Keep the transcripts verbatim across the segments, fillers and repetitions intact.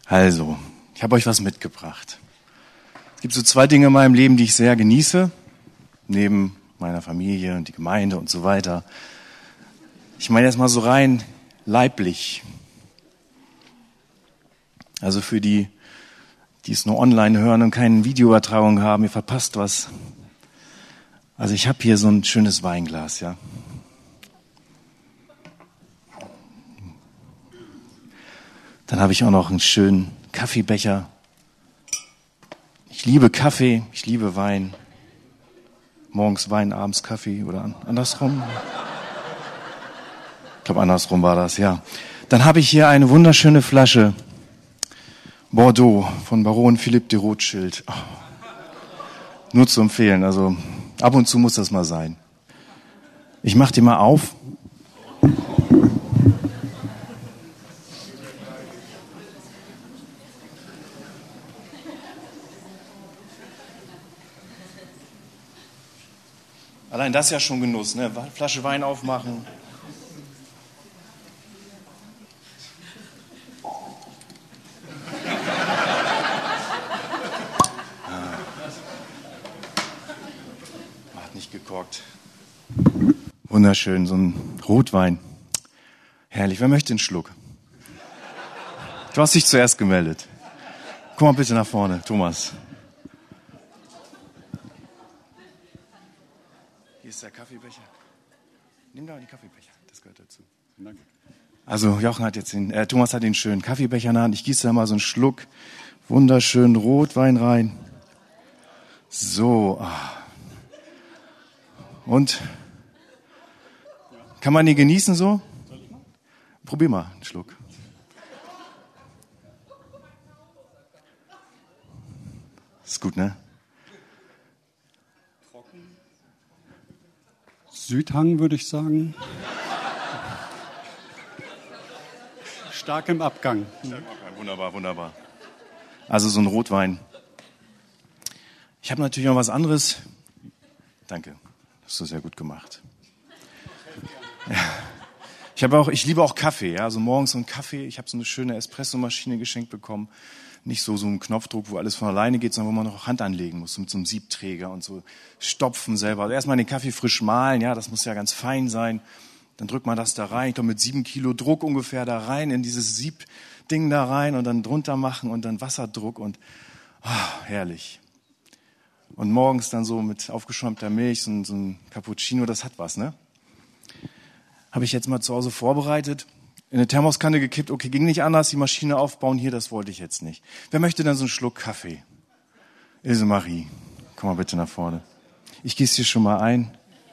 Also, ich habe euch was mitgebracht. Es gibt so zwei Dinge in meinem Leben, die ich sehr genieße, neben meiner Familie und die Gemeinde und so weiter. Ich meine jetzt mal so rein leiblich. Also für die, die es nur online hören und keine Videoübertragung haben, ihr verpasst was. Also ich habe hier so ein schönes Weinglas, ja. Dann habe ich auch noch einen schönen Kaffeebecher. Ich liebe Kaffee, ich liebe Wein. Morgens Wein, abends Kaffee oder andersrum. Ich glaube, andersrum war das, ja. Dann habe ich hier eine wunderschöne Flasche Bordeaux von Baron Philippe de Rothschild. Oh. Nur zu empfehlen, also ab und zu muss das mal sein. Ich mache die mal auf. Allein das ist ja schon Genuss, ne? Flasche Wein aufmachen. Hat nicht gekorkt. Wunderschön, so ein Rotwein. Herrlich. Wer möchte einen Schluck? Du hast dich zuerst gemeldet. Komm mal bitte nach vorne, Thomas. Hier ist der Kaffeebecher. Nimm da die Kaffeebecher, das gehört dazu. Danke. Also Jochen hat jetzt den, äh, Thomas hat den schönen Kaffeebecher in der Hand. Ich gieße da mal so einen Schluck wunderschönen Rotwein rein. So. Ah. Und? Kann man den genießen so? Probier mal einen Schluck. Ist gut, ne? Südhang, würde ich sagen. Stark im Abgang. Wunderbar, wunderbar. Also so ein Rotwein. Ich habe natürlich noch was anderes. Danke, das hast du sehr gut gemacht. Ja. Ich habe auch, ich liebe auch Kaffee. Ja? Also morgens so einen Kaffee. Ich habe so eine schöne Espressomaschine geschenkt bekommen. Nicht so so ein Knopfdruck, wo alles von alleine geht, sondern wo man noch Hand anlegen muss, so mit so einem Siebträger und so stopfen selber. Also erstmal den Kaffee frisch mahlen, ja, das muss ja ganz fein sein. Dann drückt man das da rein, ich glaube mit sieben Kilo Druck ungefähr da rein, in dieses Siebding da rein und dann drunter machen und dann Wasserdruck und oh, herrlich. Und morgens dann so mit aufgeschäumter Milch, so ein, so ein Cappuccino, das hat was, ne? Habe ich jetzt mal zu Hause vorbereitet. In eine Thermoskanne gekippt, okay, ging nicht anders, die Maschine aufbauen, hier, das wollte ich jetzt nicht. Wer möchte dann so einen Schluck Kaffee? Ilse Marie, komm mal bitte nach vorne. Ich gieße hier schon mal ein.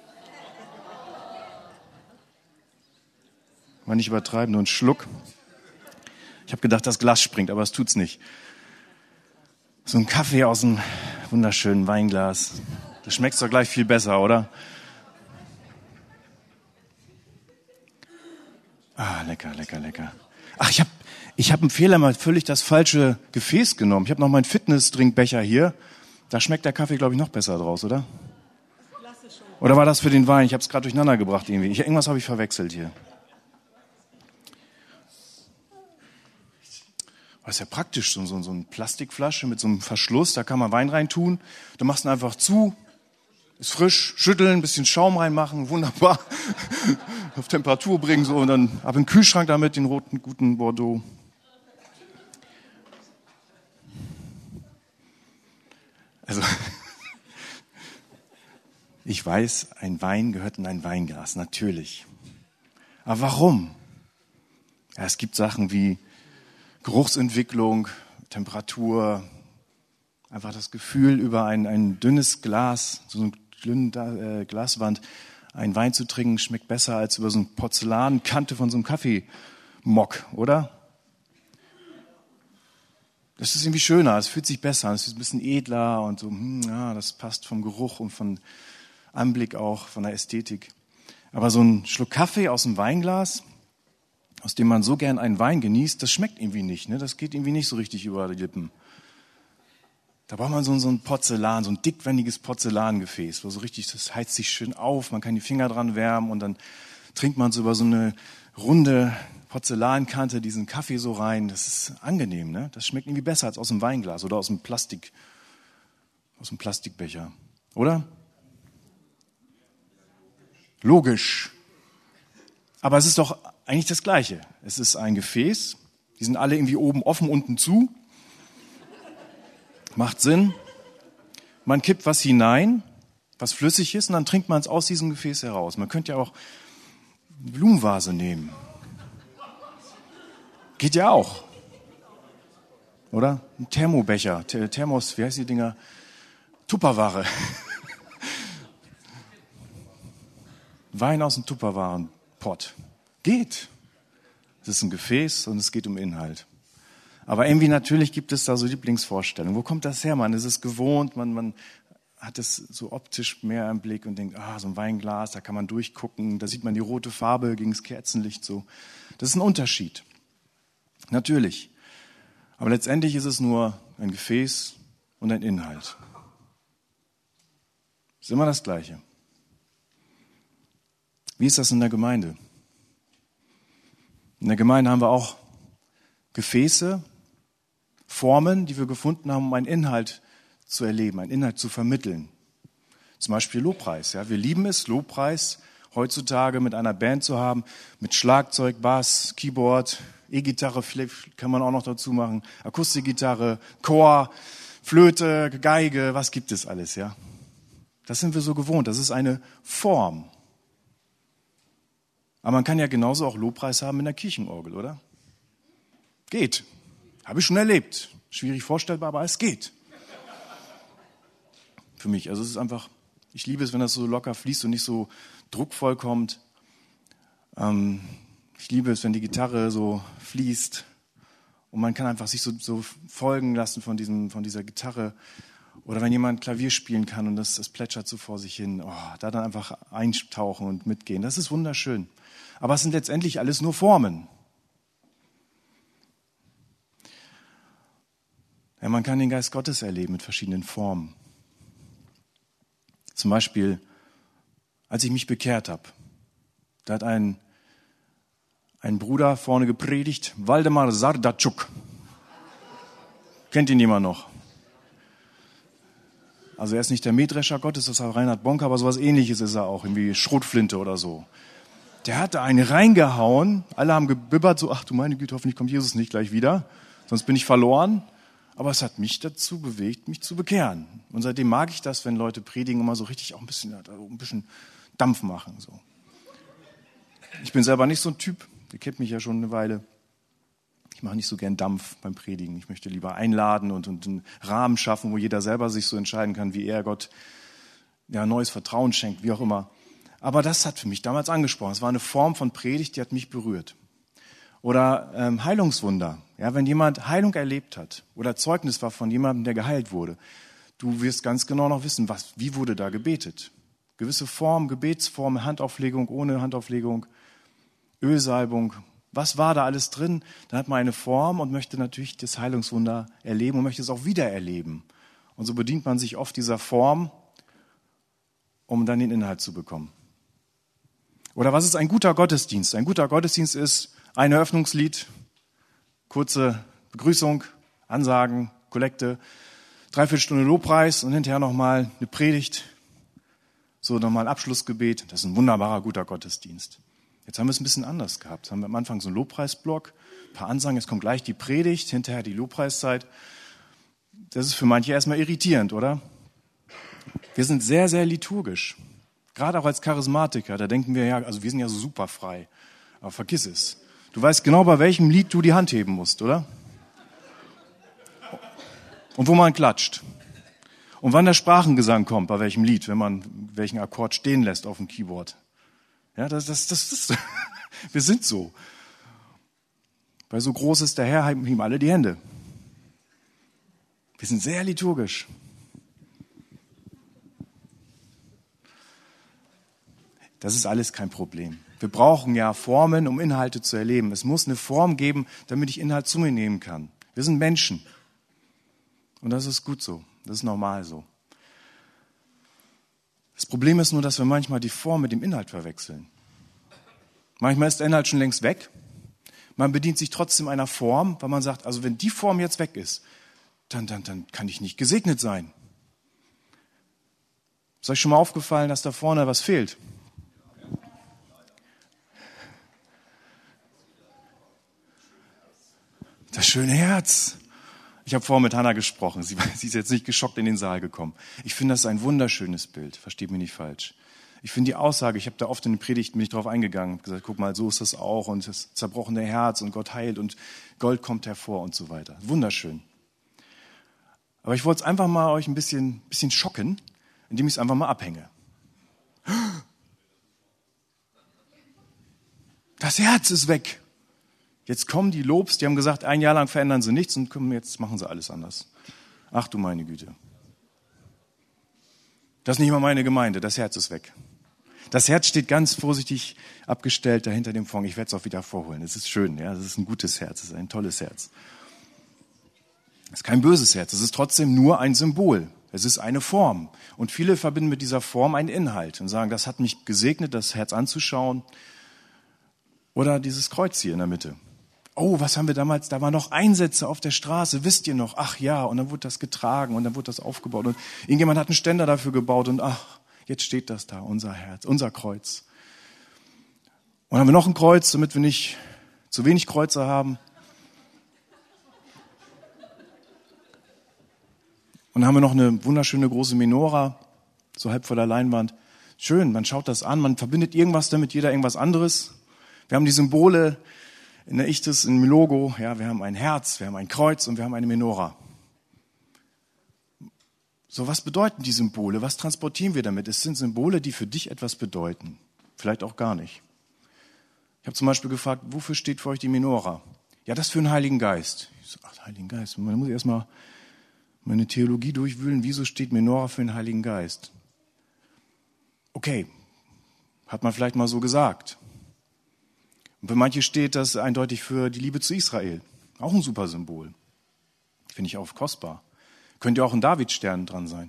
Mal nicht übertreiben, nur einen Schluck. Ich habe gedacht, das Glas springt, aber es tut's nicht. So ein Kaffee aus einem wunderschönen Weinglas. Das schmeckt doch gleich viel besser, oder? Ah, lecker, lecker, lecker. Ach, ich habe ich hab einen Fehler, mal völlig das falsche Gefäß genommen. Ich habe noch meinen Fitness-Trinkbecher hier. Da schmeckt der Kaffee, glaube ich, noch besser draus, oder? Oder war das für den Wein? Ich habe es gerade durcheinander gebracht irgendwie. Ich, irgendwas habe ich verwechselt hier. Das ist ja praktisch, so, so, so eine Plastikflasche mit so einem Verschluss. Da kann man Wein reintun. Du machst ihn einfach zu. Ist frisch, schütteln, ein bisschen Schaum reinmachen, wunderbar. Auf Temperatur bringen so und dann ab in den Kühlschrank damit, den roten, guten Bordeaux. Also, ich weiß, ein Wein gehört in ein Weinglas, natürlich. Aber warum? Ja, es gibt Sachen wie Geruchsentwicklung, Temperatur, einfach das Gefühl, über ein, ein dünnes Glas, so eine dünne äh, Glaswand, einen Wein zu trinken, schmeckt besser als über so eine Porzellankante von so einem Kaffeemock, oder? Das ist irgendwie schöner, es fühlt sich besser an, es ist ein bisschen edler und so, hm, ja, das passt vom Geruch und von Anblick auch, von der Ästhetik. Aber so ein Schluck Kaffee aus dem Weinglas, aus dem man so gern einen Wein genießt, das schmeckt irgendwie nicht, ne? Das geht irgendwie nicht so richtig über die Lippen. Da braucht man so, so ein Porzellan, so ein dickwandiges Porzellangefäß, wo so richtig, das heizt sich schön auf, man kann die Finger dran wärmen und dann trinkt man so über so eine runde Porzellankante diesen Kaffee so rein. Das ist angenehm, ne? Das schmeckt irgendwie besser als aus dem Weinglas oder aus dem Plastik, aus dem Plastikbecher. Oder? Logisch. Aber es ist doch eigentlich das Gleiche. Es ist ein Gefäß. Die sind alle irgendwie oben offen, unten zu. Macht Sinn. Man kippt was hinein, was flüssig ist, und dann trinkt man es aus diesem Gefäß heraus. Man könnte ja auch eine Blumenvase nehmen. Geht ja auch. Oder? Ein Thermobecher, Thermos, wie heißt die Dinger? Tupperware. Wein aus dem Tupperwarenpott. Geht. Es ist ein Gefäß und es geht um Inhalt. Aber irgendwie natürlich gibt es da so Lieblingsvorstellungen. Wo kommt das her, man? Es ist gewohnt, man, man hat es so optisch mehr im Blick und denkt, ah, so ein Weinglas, da kann man durchgucken, da sieht man die rote Farbe gegen das Kerzenlicht so. Das ist ein Unterschied. Natürlich. Aber letztendlich ist es nur ein Gefäß und ein Inhalt. Ist immer das Gleiche. Wie ist das in der Gemeinde? In der Gemeinde haben wir auch Gefäße, Formen, die wir gefunden haben, um einen Inhalt zu erleben, einen Inhalt zu vermitteln. Zum Beispiel Lobpreis. Ja, wir lieben es, Lobpreis heutzutage mit einer Band zu haben, mit Schlagzeug, Bass, Keyboard, E-Gitarre kann man auch noch dazu machen, Akustikgitarre, Chor, Flöte, Geige, was gibt es alles, ja? Das sind wir so gewohnt, das ist eine Form. Aber man kann ja genauso auch Lobpreis haben in der Kirchenorgel, oder? Geht. Habe ich schon erlebt. Schwierig vorstellbar, aber es geht. Für mich. Also es ist einfach, ich liebe es, wenn das so locker fließt und nicht so druckvoll kommt. Ähm, ich liebe es, wenn die Gitarre so fließt und man kann einfach sich so, so folgen lassen von, diesem, von dieser Gitarre. Oder wenn jemand Klavier spielen kann und das, das plätschert so vor sich hin, oh, da dann einfach eintauchen und mitgehen. Das ist wunderschön. Aber es sind letztendlich alles nur Formen. Ja, man kann den Geist Gottes erleben mit verschiedenen Formen. Zum Beispiel, als ich mich bekehrt habe, da hat ein, ein Bruder vorne gepredigt, Waldemar Sardatschuk. Kennt ihn jemand noch? Also er ist nicht der Mähdrescher Gottes, das ist Reinhard Bonk, aber sowas Ähnliches ist er auch, irgendwie Schrotflinte oder so. Der hat da einen reingehauen, alle haben gebibbert, so, ach du meine Güte, hoffentlich kommt Jesus nicht gleich wieder, sonst bin ich verloren. Aber es hat mich dazu bewegt, mich zu bekehren. Und seitdem mag ich das, wenn Leute predigen, immer so richtig auch ein bisschen, ein bisschen Dampf machen. So. Ich bin selber nicht so ein Typ, ihr kennt mich ja schon eine Weile. Ich mache nicht so gern Dampf beim Predigen. Ich möchte lieber einladen und, und einen Rahmen schaffen, wo jeder selber sich so entscheiden kann, wie er Gott ja, neues Vertrauen schenkt, wie auch immer. Aber das hat für mich damals angesprochen. Es war eine Form von Predigt, die hat mich berührt. Oder ähm, Heilungswunder. Ja, wenn jemand Heilung erlebt hat oder Zeugnis war von jemandem, der geheilt wurde, du wirst ganz genau noch wissen, was, wie wurde da gebetet. Gewisse Formen, Gebetsformen, Handauflegung, ohne Handauflegung, Ölsalbung. Was war da alles drin? Dann hat man eine Form und möchte natürlich das Heilungswunder erleben und möchte es auch wieder erleben. Und so bedient man sich oft dieser Form, um dann den Inhalt zu bekommen. Oder was ist ein guter Gottesdienst? Ein guter Gottesdienst ist ein Eröffnungslied, kurze Begrüßung, Ansagen, Kollekte, dreiviertel Stunde Lobpreis und hinterher nochmal eine Predigt, so nochmal ein Abschlussgebet. Das ist ein wunderbarer, guter Gottesdienst. Jetzt haben wir es ein bisschen anders gehabt. Jetzt haben wir am Anfang so einen Lobpreisblock, ein paar Ansagen, jetzt kommt gleich die Predigt, hinterher die Lobpreiszeit. Das ist für manche erstmal irritierend, oder? Wir sind sehr, sehr liturgisch. Gerade auch als Charismatiker, da denken wir ja, also wir sind ja so super frei. Aber vergiss es. Du weißt genau, bei welchem Lied du die Hand heben musst, oder? Und wo man klatscht. Und wann der Sprachengesang kommt, bei welchem Lied, wenn man welchen Akkord stehen lässt auf dem Keyboard. Ja, das, das, das ist, wir sind so. Bei so groß ist der Herr, heben ihm alle die Hände. Wir sind sehr liturgisch. Das ist alles kein Problem. Wir brauchen ja Formen, um Inhalte zu erleben. Es muss eine Form geben, damit ich Inhalt zu mir nehmen kann. Wir sind Menschen. Und das ist gut so. Das ist normal so. Das Problem ist nur, dass wir manchmal die Form mit dem Inhalt verwechseln. Manchmal ist der Inhalt schon längst weg. Man bedient sich trotzdem einer Form, weil man sagt, also wenn die Form jetzt weg ist, dann, dann, dann kann ich nicht gesegnet sein. Ist euch schon mal aufgefallen, dass da vorne was fehlt? Das schöne Herz. Ich habe vorhin mit Hannah gesprochen. Sie, sie ist jetzt nicht geschockt in den Saal gekommen. Ich finde, das ist ein wunderschönes Bild. Versteht mich nicht falsch. Ich finde die Aussage, ich habe da oft in den Predigten mich drauf eingegangen, gesagt, guck mal, so ist das auch und das zerbrochene Herz und Gott heilt und Gold kommt hervor und so weiter. Wunderschön. Aber ich wollte es einfach mal euch ein bisschen, bisschen schocken, indem ich es einfach mal abhänge. Das Herz ist weg. Jetzt kommen die Lobs, die haben gesagt, ein Jahr lang verändern sie nichts und jetzt machen sie alles anders. Ach du meine Güte. Das ist nicht mal meine Gemeinde, das Herz ist weg. Das Herz steht ganz vorsichtig abgestellt dahinter dem Fond. Ich werde es auch wieder vorholen. Es ist schön, ja, es ist ein gutes Herz, es ist ein tolles Herz. Es ist kein böses Herz, es ist trotzdem nur ein Symbol. Es ist eine Form. Und viele verbinden mit dieser Form einen Inhalt und sagen, das hat mich gesegnet, das Herz anzuschauen. Oder dieses Kreuz hier in der Mitte. Oh, was haben wir damals? Da waren noch Einsätze auf der Straße, wisst ihr noch? Ach ja, und dann wurde das getragen und dann wurde das aufgebaut. Und irgendjemand hat einen Ständer dafür gebaut und ach, jetzt steht das da, unser Herz, unser Kreuz. Und dann haben wir noch ein Kreuz, damit wir nicht zu wenig Kreuze haben. Und dann haben wir noch eine wunderschöne große Menora, so halb vor der Leinwand. Schön, man schaut das an, man verbindet irgendwas damit, jeder irgendwas anderes. Wir haben die Symbole in der Ichtes, im Logo. Ja, wir haben ein Herz, wir haben ein Kreuz und wir haben eine Menora. So, was bedeuten die Symbole? Was transportieren wir damit? Es sind Symbole, die für dich etwas bedeuten. Vielleicht auch gar nicht. Ich habe zum Beispiel gefragt, wofür steht für euch die Menora? Ja, das für den Heiligen Geist. Ich so, ach, Heiligen Geist. Man muss erstmal meine Theologie durchwühlen. Wieso steht Menora für den Heiligen Geist? Okay, hat man vielleicht mal so gesagt. Und für manche steht das eindeutig für die Liebe zu Israel. Auch ein super Symbol. Finde ich auch kostbar. Könnte ja auch ein Davidstern dran sein.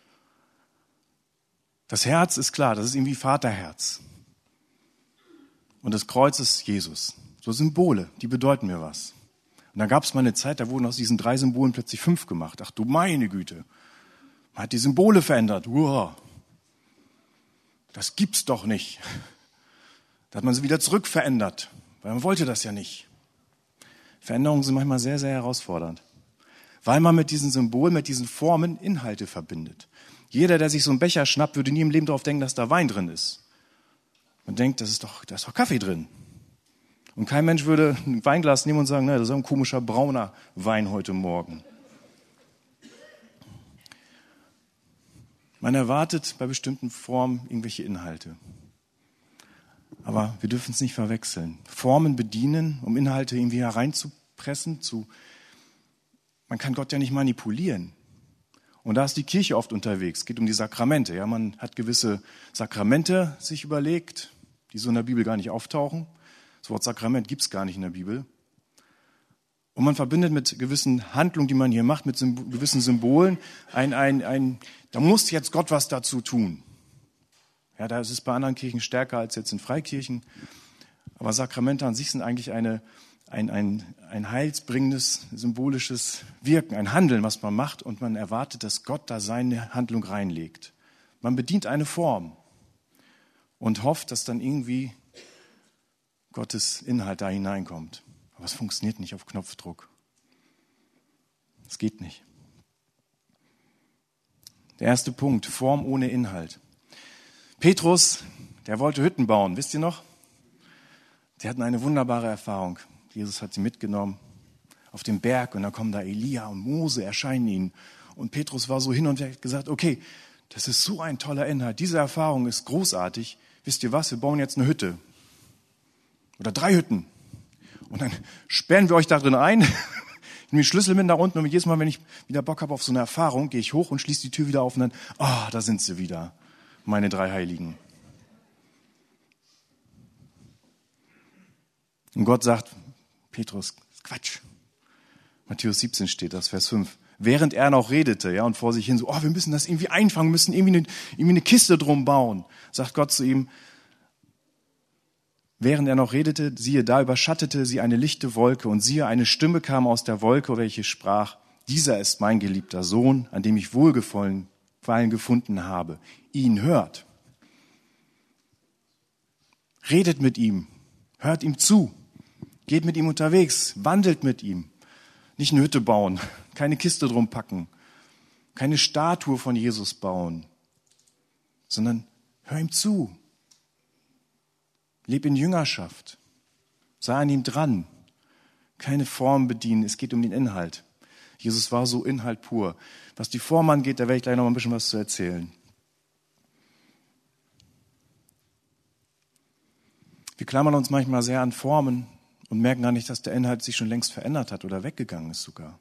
Das Herz ist klar, das ist irgendwie Vaterherz. Und das Kreuz ist Jesus. So Symbole, die bedeuten mir was. Und dann gab es mal eine Zeit, da wurden aus diesen drei Symbolen plötzlich fünf gemacht. Ach du meine Güte. Man hat die Symbole verändert. Uah. Das gibt's doch nicht. Da hat man sie wieder zurückverändert, weil man wollte das ja nicht. Veränderungen sind manchmal sehr, sehr herausfordernd, weil man mit diesen Symbolen, mit diesen Formen Inhalte verbindet. Jeder, der sich so einen Becher schnappt, würde nie im Leben darauf denken, dass da Wein drin ist. Man denkt, das ist doch, da ist doch Kaffee drin. Und kein Mensch würde ein Weinglas nehmen und sagen, na, das ist ein komischer brauner Wein heute Morgen. Man erwartet bei bestimmten Formen irgendwelche Inhalte. Aber wir dürfen es nicht verwechseln. Formen bedienen, um Inhalte irgendwie hereinzupressen. Zu man kann Gott ja nicht manipulieren. Und da ist die Kirche oft unterwegs. Es geht um die Sakramente. Ja, man hat gewisse Sakramente sich überlegt, die so in der Bibel gar nicht auftauchen. Das Wort Sakrament gibt es gar nicht in der Bibel. Und man verbindet mit gewissen Handlungen, die man hier macht, mit Symb- gewissen Symbolen, ein, ein, ein, da muss jetzt Gott was dazu tun. Ja, da ist es bei anderen Kirchen stärker als jetzt in Freikirchen. Aber Sakramente an sich sind eigentlich eine, ein, ein, ein heilsbringendes, symbolisches Wirken, ein Handeln, was man macht. Und man erwartet, dass Gott da seine Handlung reinlegt. Man bedient eine Form und hofft, dass dann irgendwie Gottes Inhalt da hineinkommt. Aber es funktioniert nicht auf Knopfdruck. Es geht nicht. Der erste Punkt, Form ohne Inhalt. Petrus, der wollte Hütten bauen, wisst ihr noch? Die hatten eine wunderbare Erfahrung. Jesus hat sie mitgenommen auf den Berg und dann kommen da Elia und Mose, erscheinen ihnen. Und Petrus war so hin und hat gesagt, okay, das ist so ein toller Inhalt, diese Erfahrung ist großartig. Wisst ihr was, wir bauen jetzt eine Hütte. Oder drei Hütten. Und dann sperren wir euch da drin ein. Ich nehme die Schlüssel mit nach unten und jedes Mal, wenn ich wieder Bock habe auf so eine Erfahrung, gehe ich hoch und schließe die Tür wieder auf und dann, ah, oh, da sind sie wieder. Meine drei Heiligen. Und Gott sagt, Petrus, Quatsch. Matthäus siebzehn steht das, Vers fünf. Während er noch redete, ja, und vor sich hin so, oh, wir müssen das irgendwie einfangen, müssen irgendwie eine, irgendwie eine Kiste drum bauen, sagt Gott zu ihm, Während er noch redete, siehe, da überschattete sie eine lichte Wolke, und siehe, eine Stimme kam aus der Wolke, welche sprach, dieser ist mein geliebter Sohn, an dem ich Wohlgefallen gefunden habe. Ihn hört. Redet mit ihm, hört ihm zu, geht mit ihm unterwegs, wandelt mit ihm. Nicht eine Hütte bauen, keine Kiste drum packen, keine Statue von Jesus bauen, sondern hör ihm zu. Leb in Jüngerschaft, sei an ihm dran, keine Form bedienen, es geht um den Inhalt. Jesus war so Inhalt pur. Was die Form angeht, da werde ich gleich noch mal ein bisschen was zu erzählen. Wir klammern uns manchmal sehr an Formen und merken gar nicht, dass der Inhalt sich schon längst verändert hat oder weggegangen ist sogar.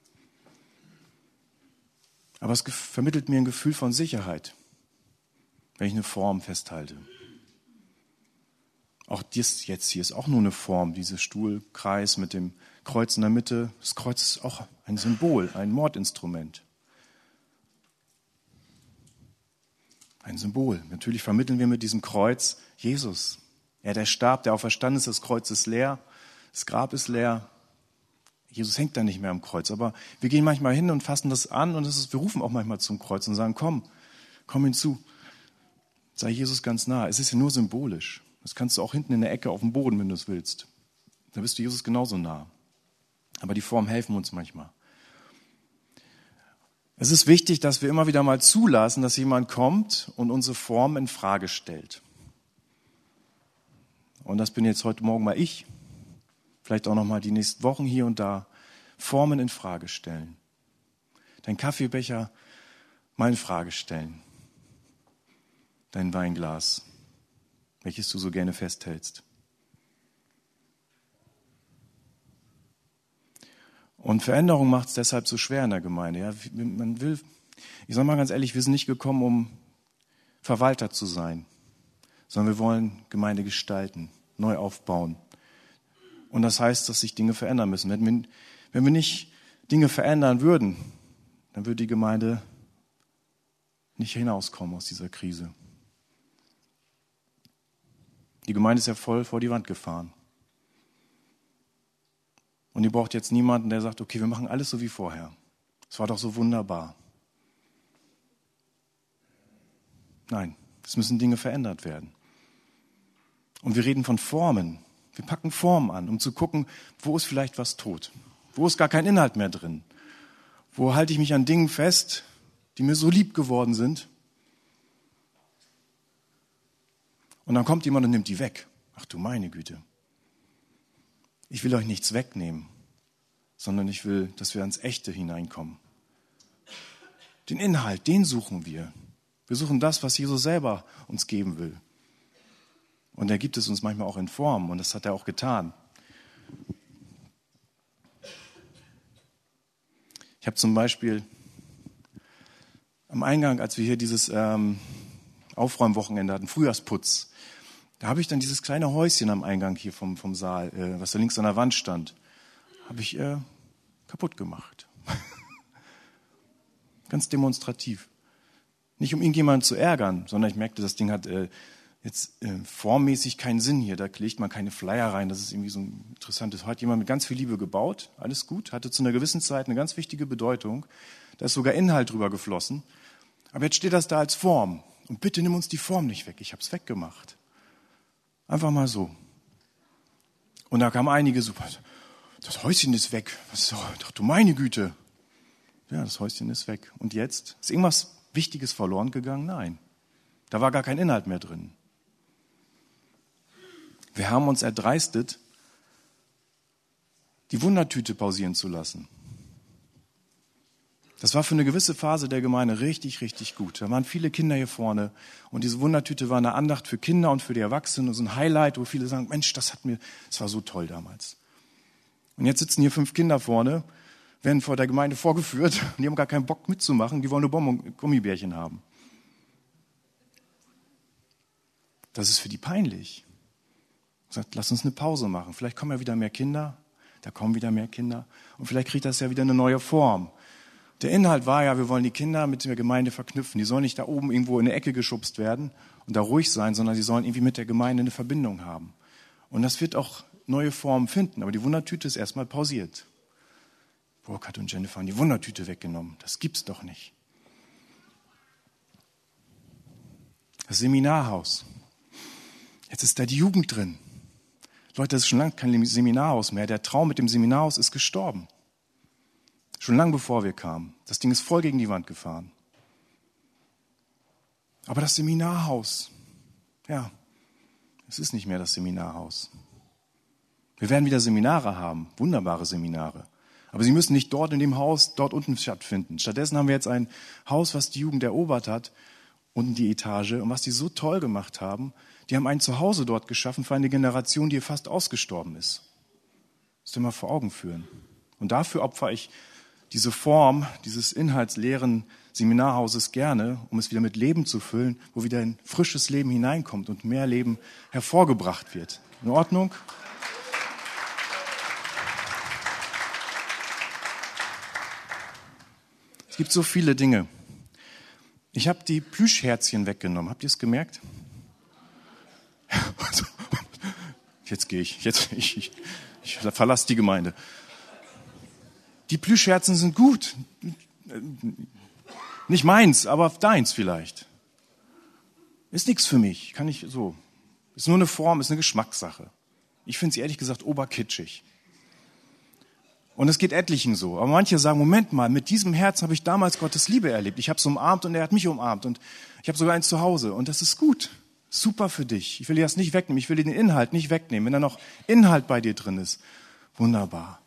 Aber es vermittelt mir ein Gefühl von Sicherheit, wenn ich eine Form festhalte. Auch dies jetzt hier ist auch nur eine Form, dieser Stuhlkreis mit dem Kreuz in der Mitte. Das Kreuz ist auch ein Symbol, ein Mordinstrument. Ein Symbol. Natürlich vermitteln wir mit diesem Kreuz Jesus. Er, der starb, der auferstanden ist, das Kreuz ist leer, das Grab ist leer. Jesus hängt da nicht mehr am Kreuz. Aber wir gehen manchmal hin und fassen das an und das ist, wir rufen auch manchmal zum Kreuz und sagen, komm, komm hinzu. Sei Jesus ganz nah. Es ist ja nur symbolisch. Das kannst du auch hinten in der Ecke auf dem Boden, wenn du es willst. Da bist du Jesus genauso nah. Aber die Formen helfen uns manchmal. Es ist wichtig, dass wir immer wieder mal zulassen, dass jemand kommt und unsere Form in Frage stellt. Und das bin jetzt heute Morgen mal ich. Vielleicht auch noch mal die nächsten Wochen hier und da. Formen in Frage stellen. Dein Kaffeebecher mal in Frage stellen. Dein Weinglas, welches du so gerne festhältst. Und Veränderung macht es deshalb so schwer in der Gemeinde. Ja, man will, ich sage mal ganz ehrlich, wir sind nicht gekommen, um Verwalter zu sein, sondern wir wollen Gemeinde gestalten, neu aufbauen. Und das heißt, dass sich Dinge verändern müssen. Wenn wir, wenn wir nicht Dinge verändern würden, dann würde die Gemeinde nicht hinauskommen aus dieser Krise. Die Gemeinde ist ja voll vor die Wand gefahren. Und ihr braucht jetzt niemanden, der sagt, okay, wir machen alles so wie vorher. Es war doch so wunderbar. Nein, es müssen Dinge verändert werden. Und wir reden von Formen. Wir packen Formen an, um zu gucken, wo ist vielleicht was tot? Wo ist gar kein Inhalt mehr drin? Wo halte ich mich an Dingen fest, die mir so lieb geworden sind? Und dann kommt jemand und nimmt die weg. Ach du meine Güte. Ich will euch nichts wegnehmen, sondern ich will, dass wir ans Echte hineinkommen. Den Inhalt, den suchen wir. Wir suchen das, was Jesus selber uns geben will. Und er gibt es uns manchmal auch in Form und das hat er auch getan. Ich habe zum Beispiel am Eingang, als wir hier dieses ähm, Aufräumwochenende hatten, Frühjahrsputz, da habe ich dann dieses kleine Häuschen am Eingang hier vom, vom Saal, äh, was da links an der Wand stand, habe ich äh, kaputt gemacht. Ganz demonstrativ. Nicht um irgendjemanden zu ärgern, sondern ich merkte, das Ding hat äh, jetzt äh, formmäßig keinen Sinn hier. Da legt man keine Flyer rein. Das ist irgendwie so ein interessantes. Hat jemand mit ganz viel Liebe gebaut. Alles gut. Hatte zu einer gewissen Zeit eine ganz wichtige Bedeutung. Da ist sogar Inhalt drüber geflossen. Aber jetzt steht das da als Form. Und bitte nimm uns die Form nicht weg. Ich habe es weggemacht. Einfach mal so. Und da kamen einige super. Das Häuschen ist weg. Was so? Doch du meine Güte. Ja, das Häuschen ist weg. Und jetzt? Ist irgendwas Wichtiges verloren gegangen? Nein. Da war gar kein Inhalt mehr drin. Wir haben uns erdreistet, die Wundertüte pausieren zu lassen. Das war für eine gewisse Phase der Gemeinde richtig, richtig gut. Da waren viele Kinder hier vorne und diese Wundertüte war eine Andacht für Kinder und für die Erwachsenen und so ein Highlight, wo viele sagen, Mensch, das hat mir, das war so toll damals. Und jetzt sitzen hier fünf Kinder vorne, werden vor der Gemeinde vorgeführt und die haben gar keinen Bock mitzumachen, die wollen nur Bonbon, Gummibärchen haben. Das ist für die peinlich. Sagt, lass uns eine Pause machen. Vielleicht kommen ja wieder mehr Kinder, da kommen wieder mehr Kinder und vielleicht kriegt das ja wieder eine neue Form. Der Inhalt war ja, wir wollen die Kinder mit der Gemeinde verknüpfen. Die sollen nicht da oben irgendwo in eine Ecke geschubst werden und da ruhig sein, sondern sie sollen irgendwie mit der Gemeinde eine Verbindung haben. Und das wird auch neue Formen finden. Aber die Wundertüte ist erstmal pausiert. Burkhard und Jennifer haben die Wundertüte weggenommen. Das gibt's doch nicht. Das Seminarhaus. Jetzt ist da die Jugend drin. Leute, das ist schon lange kein Seminarhaus mehr. Der Traum mit dem Seminarhaus ist gestorben. Schon lange bevor wir kamen. Das Ding ist voll gegen die Wand gefahren. Aber das Seminarhaus, ja, es ist nicht mehr das Seminarhaus. Wir werden wieder Seminare haben, wunderbare Seminare. Aber sie müssen nicht dort in dem Haus, dort unten stattfinden. Stattdessen haben wir jetzt ein Haus, was die Jugend erobert hat, unten die Etage. Und was die so toll gemacht haben, die haben ein Zuhause dort geschaffen für eine Generation, die fast ausgestorben ist. Das müssen wir mal vor Augen führen. Und dafür opfere ich diese Form dieses inhaltsleeren Seminarhauses gerne, um es wieder mit Leben zu füllen, wo wieder ein frisches Leben hineinkommt und mehr Leben hervorgebracht wird. In Ordnung? Es gibt so viele Dinge. Ich habe die Plüschherzchen weggenommen. Habt ihr es gemerkt? Jetzt gehe ich. Jetzt, ich, ich, ich verlasse die Gemeinde. Die Plüschherzen sind gut. Nicht meins, aber deins vielleicht. Ist nichts für mich. Kann ich so. Ist nur eine Form, ist eine Geschmackssache. Ich finde sie ehrlich gesagt oberkitschig. Und es geht etlichen so. Aber manche sagen, Moment mal, mit diesem Herz habe ich damals Gottes Liebe erlebt. Ich habe es umarmt und er hat mich umarmt. Und ich habe sogar eins zu Hause. Und das ist gut. Super für dich. Ich will dir das nicht wegnehmen. Ich will dir den Inhalt nicht wegnehmen. Wenn da noch Inhalt bei dir drin ist, wunderbar.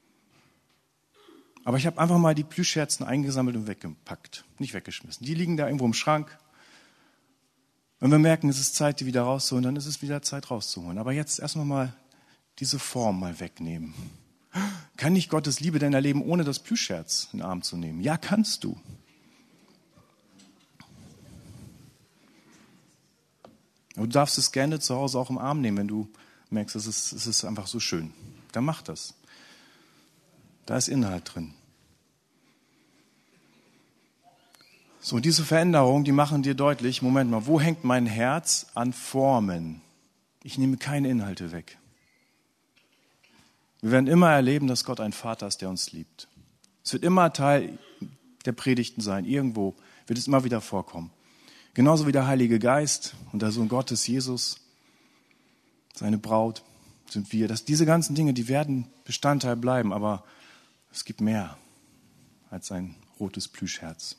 Aber ich habe einfach mal die Plüschherzen eingesammelt und weggepackt. Nicht weggeschmissen. Die liegen da irgendwo im Schrank. Wenn wir merken, es ist Zeit, die wieder rauszuholen, dann ist es wieder Zeit rauszuholen. Aber jetzt erstmal mal diese Form mal wegnehmen. Kann ich Gottes Liebe denn erleben, ohne das Plüschherz in den Arm zu nehmen? Ja, kannst du. Aber du darfst es gerne zu Hause auch im Arm nehmen, wenn du merkst, es ist, es ist einfach so schön. Dann mach das. Da ist Inhalt drin. So, diese Veränderungen, die machen dir deutlich, Moment mal, wo hängt mein Herz an Formen? Ich nehme keine Inhalte weg. Wir werden immer erleben, dass Gott ein Vater ist, der uns liebt. Es wird immer Teil der Predigten sein. Irgendwo wird es immer wieder vorkommen. Genauso wie der Heilige Geist und der Sohn Gottes, Jesus, seine Braut sind wir. Das, diese ganzen Dinge, die werden Bestandteil bleiben, aber es gibt mehr als ein rotes Plüschherz.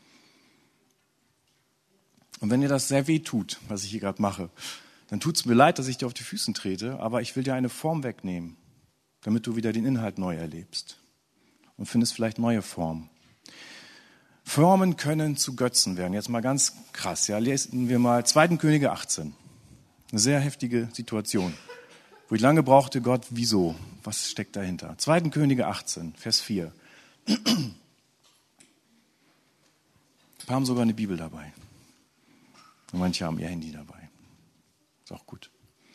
Und wenn dir das sehr weh tut, was ich hier gerade mache, dann tut es mir leid, dass ich dir auf die Füße trete, aber ich will dir eine Form wegnehmen, damit du wieder den Inhalt neu erlebst und findest vielleicht neue Formen. Formen können zu Götzen werden. Jetzt mal ganz krass. Ja, lesen wir mal zweiten Könige achtzehn. Eine sehr heftige Situation, wo ich lange brauchte, Gott, wieso? Was steckt dahinter? zweiten Könige achtzehn, Vers vier. Wir haben sogar eine Bibel dabei. Und manche haben ihr Handy dabei. Ist auch gut.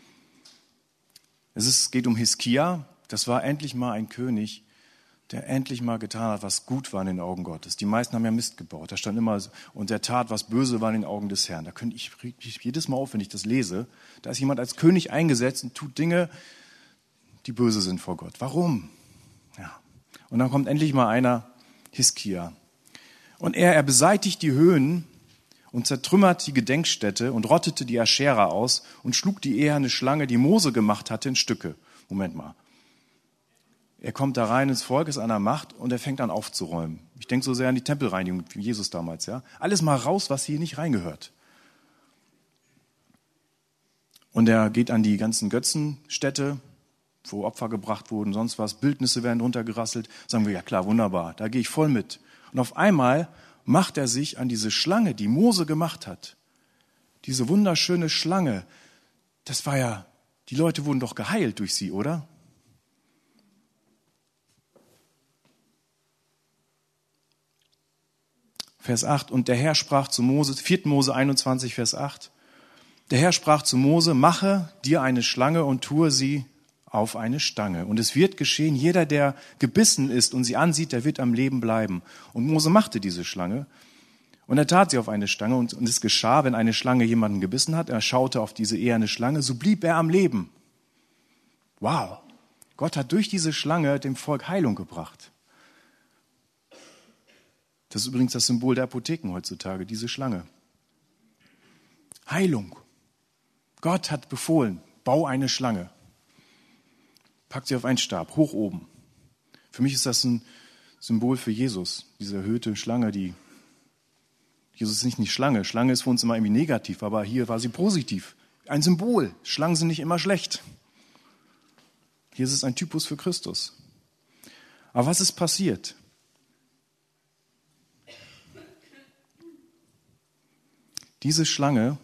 Es ist, geht um Hiskia. Das war endlich mal ein König, der endlich mal getan hat, was gut war in den Augen Gottes. Die meisten haben ja Mist gebaut. Da stand immer, und der tat, was böse war in den Augen des Herrn. Da könnte ich, ich jedes Mal auf, wenn ich das lese. Da ist jemand als König eingesetzt und tut Dinge, die böse sind vor Gott. Warum? Ja. Und dann kommt endlich mal einer, Hiskia. Und er, er beseitigt die Höhen und zertrümmert die Gedenkstätte und rottete die Aschera aus und schlug die eherne Schlange, die Mose gemacht hatte, in Stücke. Moment mal. Er kommt da rein ins Volk, ist an der Macht und er fängt an aufzuräumen. Ich denke so sehr an die Tempelreinigung, wie Jesus damals. Ja, alles mal raus, was hier nicht reingehört. Und er geht an die ganzen Götzenstädte, wo Opfer gebracht wurden, sonst was, Bildnisse werden runtergerasselt. Sagen wir, ja klar, wunderbar, da gehe ich voll mit. Und auf einmal macht er sich an diese Schlange, die Mose gemacht hat. Diese wunderschöne Schlange, das war ja, die Leute wurden doch geheilt durch sie, oder? Vers acht, und der Herr sprach zu Mose, vierten Mose einundzwanzig, Vers acht, der Herr sprach zu Mose, mache dir eine Schlange und tue sie auf eine Stange. Und es wird geschehen, jeder, der gebissen ist und sie ansieht, der wird am Leben bleiben. Und Mose machte diese Schlange und er tat sie auf eine Stange. Und, und es geschah, wenn eine Schlange jemanden gebissen hat, er schaute auf diese eherne Schlange, so blieb er am Leben. Wow, Gott hat durch diese Schlange dem Volk Heilung gebracht. Das ist übrigens das Symbol der Apotheken heutzutage, diese Schlange. Heilung. Gott hat befohlen, bau eine Schlange. Pack sie auf einen Stab, hoch oben. Für mich ist das ein Symbol für Jesus, diese erhöhte Schlange, die Jesus ist nicht eine Schlange. Schlange ist für uns immer irgendwie negativ, aber hier war sie positiv. Ein Symbol. Schlangen sind nicht immer schlecht. Hier ist es ein Typus für Christus. Aber was ist passiert? Diese Schlange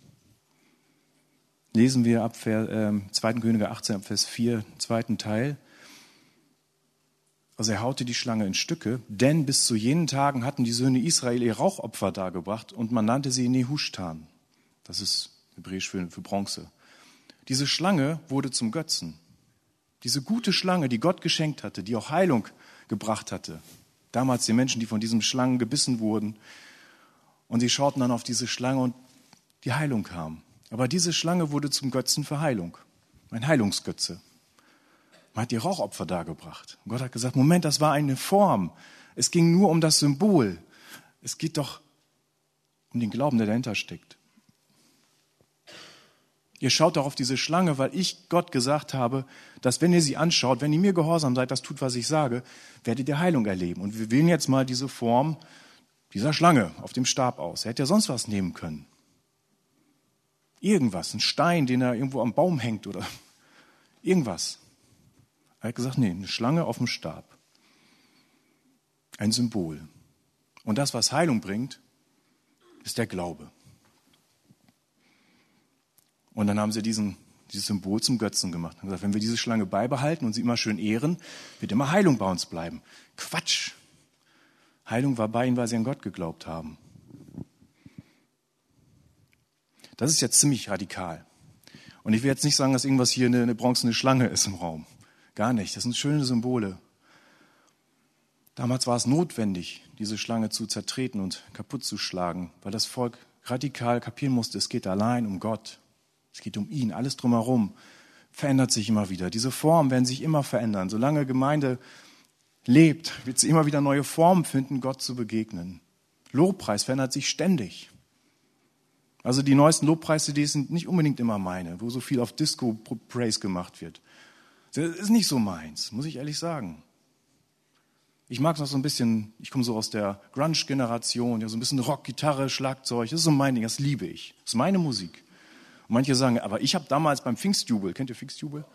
lesen wir ab äh, zweiten Könige achtzehn, ab Vers vier, zweiten Teil. Also er haute die Schlange in Stücke, denn bis zu jenen Tagen hatten die Söhne Israel ihr Rauchopfer dargebracht und man nannte sie Nehushtan. Das ist hebräisch für, für Bronze. Diese Schlange wurde zum Götzen. Diese gute Schlange, die Gott geschenkt hatte, die auch Heilung gebracht hatte. Damals die Menschen, die von diesen Schlangen gebissen wurden. Und sie schauten dann auf diese Schlange und die Heilung kam. Aber diese Schlange wurde zum Götzen für Heilung. Ein Heilungsgötze. Man hat die Rauchopfer dargebracht. Und Gott hat gesagt, Moment, das war eine Form. Es ging nur um das Symbol. Es geht doch um den Glauben, der dahinter steckt. Ihr schaut doch auf diese Schlange, weil ich Gott gesagt habe, dass wenn ihr sie anschaut, wenn ihr mir gehorsam seid, das tut, was ich sage, werdet ihr Heilung erleben. Und wir wählen jetzt mal diese Form dieser Schlange auf dem Stab aus. Er hätte ja sonst was nehmen können. Irgendwas, ein Stein, den er irgendwo am Baum hängt oder irgendwas. Er hat gesagt, nee, eine Schlange auf dem Stab. Ein Symbol. Und das, was Heilung bringt, ist der Glaube. Und dann haben sie diesen, dieses Symbol zum Götzen gemacht. Und gesagt, wenn wir diese Schlange beibehalten und sie immer schön ehren, wird immer Heilung bei uns bleiben. Quatsch. Heilung war bei ihnen, weil sie an Gott geglaubt haben. Das ist jetzt ziemlich radikal. Und ich will jetzt nicht sagen, dass irgendwas hier eine, eine bronzene Schlange ist im Raum. Gar nicht. Das sind schöne Symbole. Damals war es notwendig, diese Schlange zu zertreten und kaputt zu schlagen, weil das Volk radikal kapieren musste, es geht allein um Gott. Es geht um ihn. Alles drumherum verändert sich immer wieder. Diese Formen werden sich immer verändern. Solange Gemeinde lebt, wird sie immer wieder neue Formen finden, Gott zu begegnen. Lobpreis verändert sich ständig. Also die neuesten Lobpreis-C Ds sind nicht unbedingt immer meine, wo so viel auf Disco-Praise gemacht wird. Das ist nicht so meins, muss ich ehrlich sagen. Ich mag es noch so ein bisschen, ich komme so aus der Grunge-Generation, ja, so ein bisschen Rock, Gitarre, Schlagzeug, das ist so mein Ding, das liebe ich. Das ist meine Musik. Und manche sagen, aber ich habe damals beim Pfingstjubel, kennt ihr Pfingstjubel?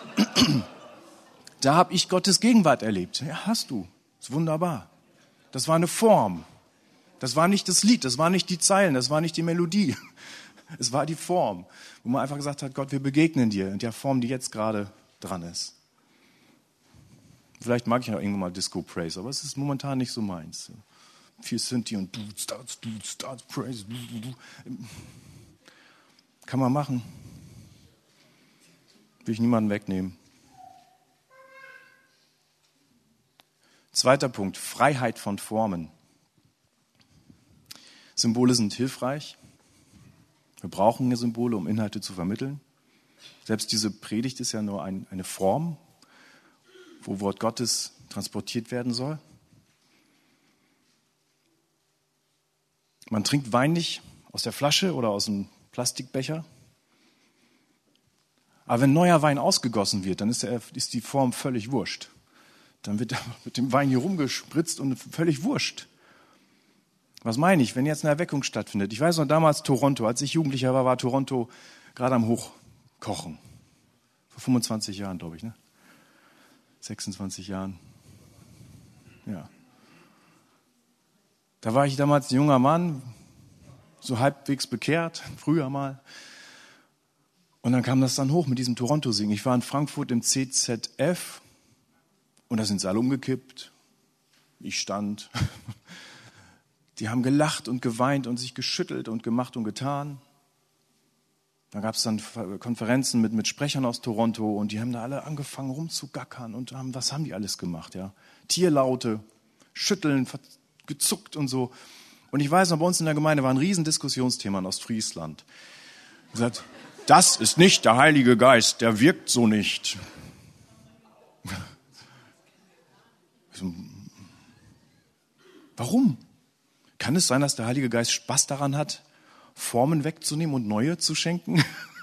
Da habe ich Gottes Gegenwart erlebt. Ja, hast du. Das ist wunderbar. Das war eine Form. Das war nicht das Lied, das war nicht die Zeilen, das war nicht die Melodie. Es war die Form, wo man einfach gesagt hat, Gott, wir begegnen dir in der Form, die jetzt gerade dran ist. Vielleicht mag ich noch irgendwann mal Disco Praise, aber es ist momentan nicht so meins. Viel Synthi und du starts, du starts, Praise. Du, du, du. Kann man machen. Will ich niemanden wegnehmen. Zweiter Punkt, Freiheit von Formen. Symbole sind hilfreich. Wir brauchen Symbole, um Inhalte zu vermitteln. Selbst diese Predigt ist ja nur ein, eine Form, wo Wort Gottes transportiert werden soll. Man trinkt Wein nicht aus der Flasche oder aus einem Plastikbecher. Aber wenn neuer Wein ausgegossen wird, dann ist, der, ist die Form völlig wurscht. Dann wird mit dem Wein hier rumgespritzt und völlig wurscht. Was meine ich, wenn jetzt eine Erweckung stattfindet? Ich weiß noch damals Toronto, als ich Jugendlicher war, war Toronto gerade am Hochkochen. Vor fünfundzwanzig Jahren, glaube ich, ne? sechsundzwanzig Jahren. Ja. Da war ich damals ein junger Mann, so halbwegs bekehrt, früher mal. Und dann kam das dann hoch mit diesem Toronto-Singen. Ich war in Frankfurt im C Z F und da sind sie alle umgekippt. Ich stand. Die haben gelacht und geweint und sich geschüttelt und gemacht und getan. Da gab es dann Konferenzen mit, mit Sprechern aus Toronto und die haben da alle angefangen rumzugackern und haben, was haben die alles gemacht? Ja? Tierlaute, schütteln, gezuckt und so. Und ich weiß noch, bei uns in der Gemeinde war ein riesen Diskussionsthema in Ostfriesland. Gesagt, Das ist nicht der Heilige Geist, der wirkt so nicht. Warum? Kann es sein, dass der Heilige Geist Spaß daran hat, Formen wegzunehmen und neue zu schenken?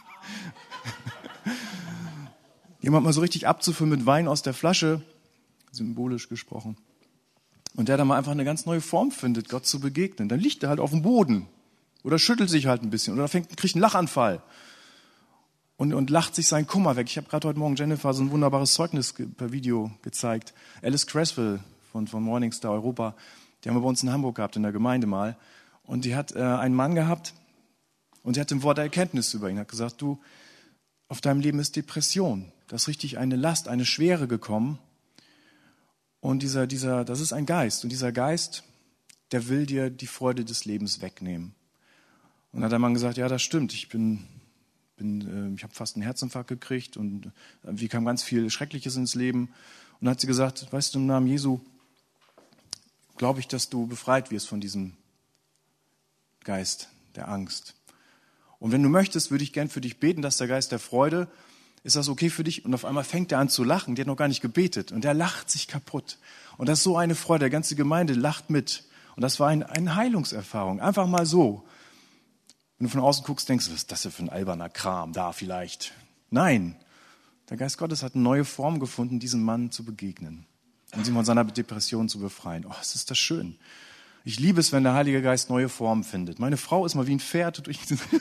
Jemand mal so richtig abzufüllen mit Wein aus der Flasche, symbolisch gesprochen. Und der dann mal einfach eine ganz neue Form findet, Gott zu begegnen. Dann liegt er halt auf dem Boden oder schüttelt sich halt ein bisschen oder fängt, kriegt einen Lachanfall und, und lacht sich seinen Kummer weg. Ich habe gerade heute Morgen Jennifer so ein wunderbares Zeugnis per Video gezeigt. Alice Creswell von, von Morningstar Europa, die haben wir bei uns in Hamburg gehabt, in der Gemeinde mal. Und die hat äh, einen Mann gehabt und sie hat ein Wort der Erkenntnis über ihn. Hat gesagt, du, auf deinem Leben ist Depression. Da ist richtig eine Last, eine Schwere gekommen. Und dieser, dieser, das ist ein Geist. Und dieser Geist, der will dir die Freude des Lebens wegnehmen. Und dann hat der Mann gesagt, ja, das stimmt. Ich bin, bin, äh, ich habe fast einen Herzinfarkt gekriegt und wie kam ganz viel Schreckliches ins Leben. Und dann hat sie gesagt, weißt du, im Namen Jesu glaube ich, dass du befreit wirst von diesem Geist der Angst. Und wenn du möchtest, würde ich gern für dich beten, dass der Geist der Freude, ist das okay für dich? Und auf einmal fängt er an zu lachen. Der hat noch gar nicht gebetet. Und der lacht sich kaputt. Und das ist so eine Freude. Der ganze Gemeinde lacht mit. Und das war ein, eine Heilungserfahrung. Einfach mal so. Wenn du von außen guckst, denkst du, was ist das denn für ein alberner Kram da vielleicht? Nein. Der Geist Gottes hat eine neue Form gefunden, diesem Mann zu begegnen. Und ihn von seiner Depression zu befreien. Oh, was ist das schön. Ich liebe es, wenn der Heilige Geist neue Formen findet. Meine Frau ist mal wie ein Pferd durch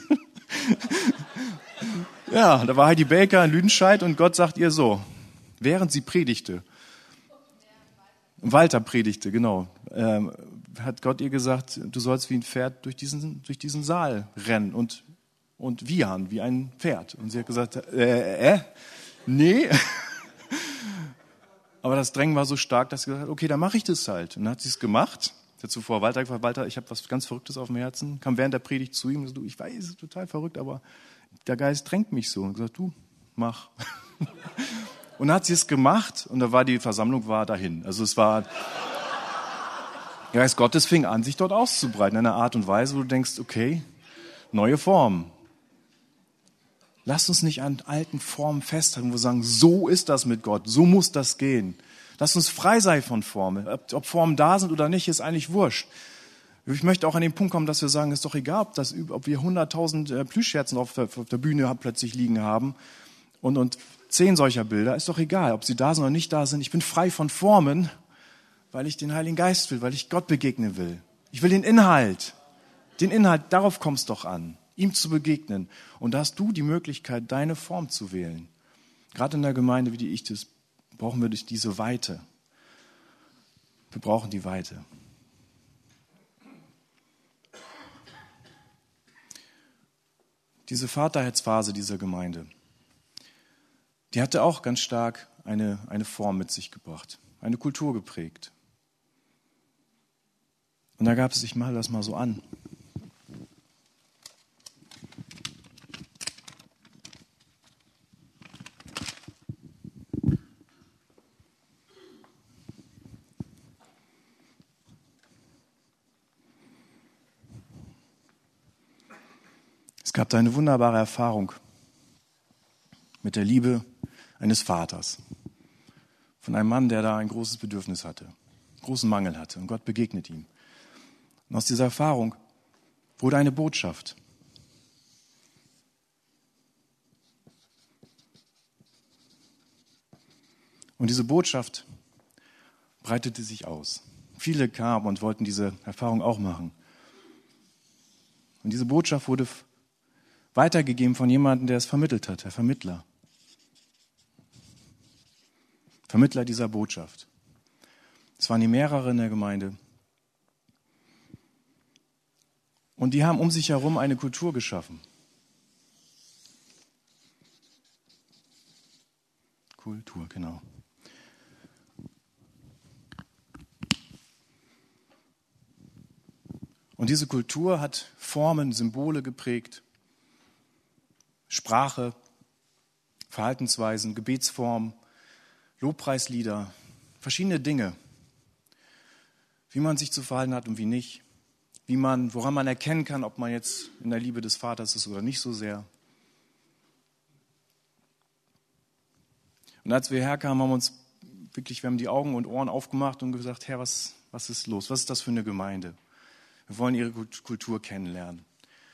Ja, da war Heidi Baker in Lüdenscheid und Gott sagt ihr so, während sie predigte, Walter predigte, genau, ähm, hat Gott ihr gesagt, du sollst wie ein Pferd durch diesen, durch diesen Saal rennen und, und wiehern, wie ein Pferd. Und sie hat gesagt, äh, äh, nee. Aber das Drängen war so stark, dass sie gesagt hat, okay, dann mache ich das halt. Und dann hat sie es gemacht. Sie hat zuvor Walter gefragt, Walter, ich habe was ganz Verrücktes auf dem Herzen. Kam während der Predigt zu ihm und so, ich weiß, es ist total verrückt, aber der Geist drängt mich so. Und gesagt, du, mach. Und dann hat sie es gemacht und da war die Versammlung war dahin. Also es war, der Geist Gottes fing an, sich dort auszubreiten, in einer Art und Weise, wo du denkst, okay, neue Formen. Lasst uns nicht an alten Formen festhalten, wo wir sagen, so ist das mit Gott, so muss das gehen. Lasst uns frei sein von Formen. Ob Formen da sind oder nicht, ist eigentlich wurscht. Ich möchte auch an den Punkt kommen, dass wir sagen, es ist doch egal, ob, das, ob wir hunderttausend äh, Plüschherzen auf der, auf der Bühne plötzlich liegen haben und, und zehn solcher Bilder. Ist doch egal, ob sie da sind oder nicht da sind. Ich bin frei von Formen, weil ich den Heiligen Geist will, weil ich Gott begegnen will. Ich will den Inhalt. Den Inhalt, darauf kommt es doch an, ihm zu begegnen. Und da hast du die Möglichkeit, deine Form zu wählen. Gerade in der Gemeinde, wie die ich das, brauchen wir durch diese Weite. Wir brauchen die Weite. Diese Vaterherzphase dieser Gemeinde, die hatte auch ganz stark eine, eine Form mit sich gebracht, eine Kultur geprägt. Und da gab es, ich mache das mal so an. Es gab da eine wunderbare Erfahrung mit der Liebe eines Vaters. Von einem Mann, der da ein großes Bedürfnis hatte, einen großen Mangel hatte. Und Gott begegnet ihm. Und aus dieser Erfahrung wurde eine Botschaft. Und diese Botschaft breitete sich aus. Viele kamen und wollten diese Erfahrung auch machen. Und diese Botschaft wurde weitergegeben von jemandem, der es vermittelt hat, der Vermittler. Vermittler dieser Botschaft. Es waren die mehrere in der Gemeinde. Und die haben um sich herum eine Kultur geschaffen. Kultur, genau. Und diese Kultur hat Formen, Symbole geprägt, Sprache, Verhaltensweisen, Gebetsformen, Lobpreislieder, verschiedene Dinge, wie man sich zu verhalten hat und wie nicht, wie man, woran man erkennen kann, ob man jetzt in der Liebe des Vaters ist oder nicht so sehr. Und als wir herkamen, haben wir uns wirklich, wir haben die Augen und Ohren aufgemacht und gesagt, Herr, was, was ist los? Was ist das für eine Gemeinde? Wir wollen ihre Kultur kennenlernen.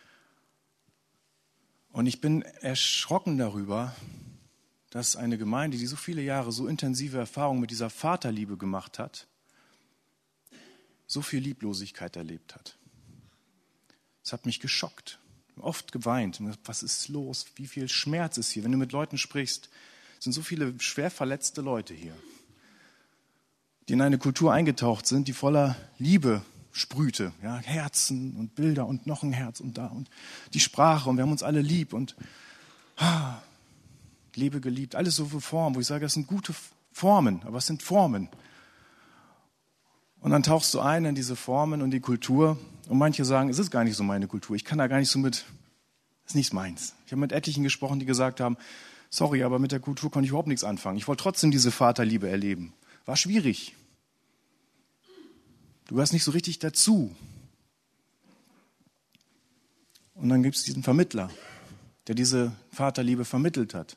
Und ich bin erschrocken darüber, dass eine Gemeinde, die so viele Jahre so intensive Erfahrungen mit dieser Vaterliebe gemacht hat, so viel Lieblosigkeit erlebt hat. Das hat mich geschockt. Oft geweint. Was ist los? Wie viel Schmerz ist hier? Wenn du mit Leuten sprichst, sind so viele schwer verletzte Leute hier, die in eine Kultur eingetaucht sind, die voller Liebe sprühte. Ja, Herzen und Bilder und noch ein Herz und da und die Sprache und wir haben uns alle lieb und ah, lebe geliebt. Alles so für Formen, wo ich sage, das sind gute Formen, aber es sind Formen. Und dann tauchst du ein in diese Formen und die Kultur und manche sagen, es ist gar nicht so meine Kultur. Ich kann da gar nicht so mit, das ist nicht meins. Ich habe mit etlichen gesprochen, die gesagt haben, sorry, aber mit der Kultur konnte ich überhaupt nichts anfangen. Ich wollte trotzdem diese Vaterliebe erleben. War schwierig. Du gehörst nicht so richtig dazu. Und dann gibt es diesen Vermittler, der diese Vaterliebe vermittelt hat.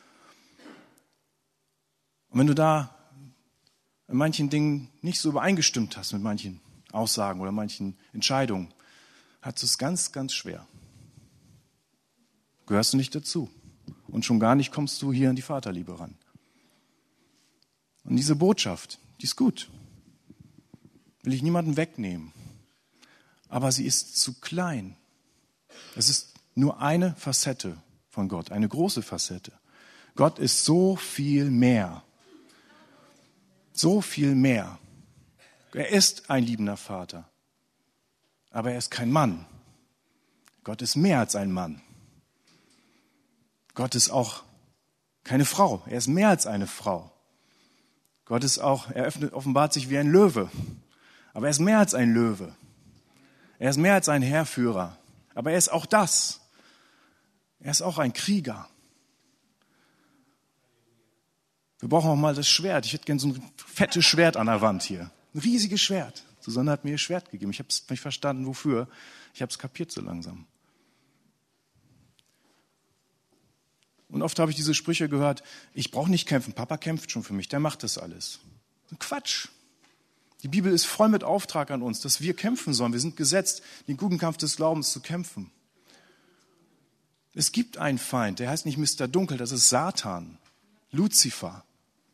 Und wenn du da in manchen Dingen nicht so übereingestimmt hast mit manchen Aussagen oder manchen Entscheidungen, hast du es ganz, ganz schwer. Gehörst du nicht dazu. Und schon gar nicht kommst du hier an die Vaterliebe ran. Und diese Botschaft, die ist gut. Will ich niemanden wegnehmen. Aber sie ist zu klein. Es ist nur eine Facette von Gott, eine große Facette. Gott ist so viel mehr. So viel mehr. Er ist ein liebender Vater. Aber er ist kein Mann. Gott ist mehr als ein Mann. Gott ist auch keine Frau. Er ist mehr als eine Frau. Gott ist auch, er öffnet, offenbart sich wie ein Löwe. Aber er ist mehr als ein Löwe. Er ist mehr als ein Heerführer. Aber er ist auch das. Er ist auch ein Krieger. Wir brauchen auch mal das Schwert. Ich hätte gerne so ein fettes Schwert an der Wand hier. Ein riesiges Schwert. Susanne hat mir ihr Schwert gegeben. Ich habe es nicht verstanden, wofür. Ich habe es kapiert so langsam. Und oft habe ich diese Sprüche gehört, ich brauche nicht kämpfen, Papa kämpft schon für mich, der macht das alles. Quatsch. Die Bibel ist voll mit Auftrag an uns, dass wir kämpfen sollen. Wir sind gesetzt, den guten Kampf des Glaubens zu kämpfen. Es gibt einen Feind, der heißt nicht Mister Dunkel, das ist Satan, Luzifer.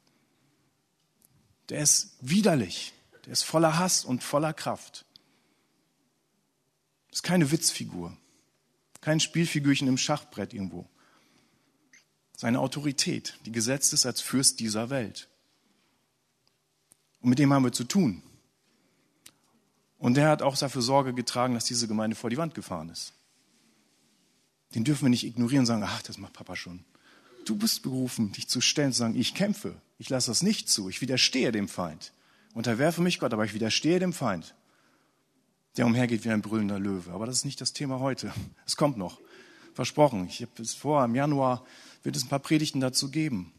Der ist widerlich, der ist voller Hass und voller Kraft. Das ist keine Witzfigur, kein Spielfigürchen im Schachbrett irgendwo. Seine Autorität, die gesetzt ist als Fürst dieser Welt. Und mit dem haben wir zu tun. Und der hat auch dafür Sorge getragen, dass diese Gemeinde vor die Wand gefahren ist. Den dürfen wir nicht ignorieren und sagen, ach, das macht Papa schon. Du bist berufen, dich zu stellen und zu sagen, ich kämpfe, ich lasse das nicht zu, ich widerstehe dem Feind. Unterwerfe mich Gott, aber ich widerstehe dem Feind, der umhergeht wie ein brüllender Löwe. Aber das ist nicht das Thema heute. Es kommt noch. Versprochen. Ich habe es vor, im Januar wird es ein paar Predigten dazu geben.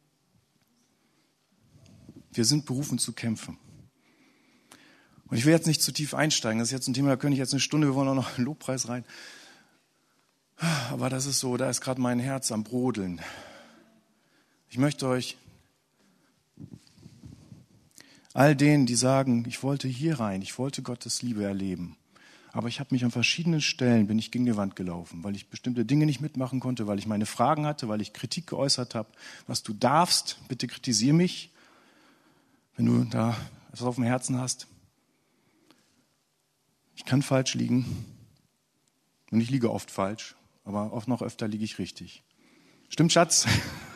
Wir sind berufen zu kämpfen. Und ich will jetzt nicht zu tief einsteigen. Das ist jetzt ein Thema, da könnte ich jetzt eine Stunde, wir wollen auch noch einen Lobpreis rein. Aber das ist so, da ist gerade mein Herz am Brodeln. Ich möchte euch, all denen, die sagen, ich wollte hier rein, ich wollte Gottes Liebe erleben, aber ich habe mich an verschiedenen Stellen, bin ich gegen die Wand gelaufen, weil ich bestimmte Dinge nicht mitmachen konnte, weil ich meine Fragen hatte, weil ich Kritik geäußert habe. Was du darfst, bitte kritisiere mich, wenn du da etwas auf dem Herzen hast. Ich kann falsch liegen und ich liege oft falsch, aber oft noch öfter liege ich richtig. Stimmt, Schatz?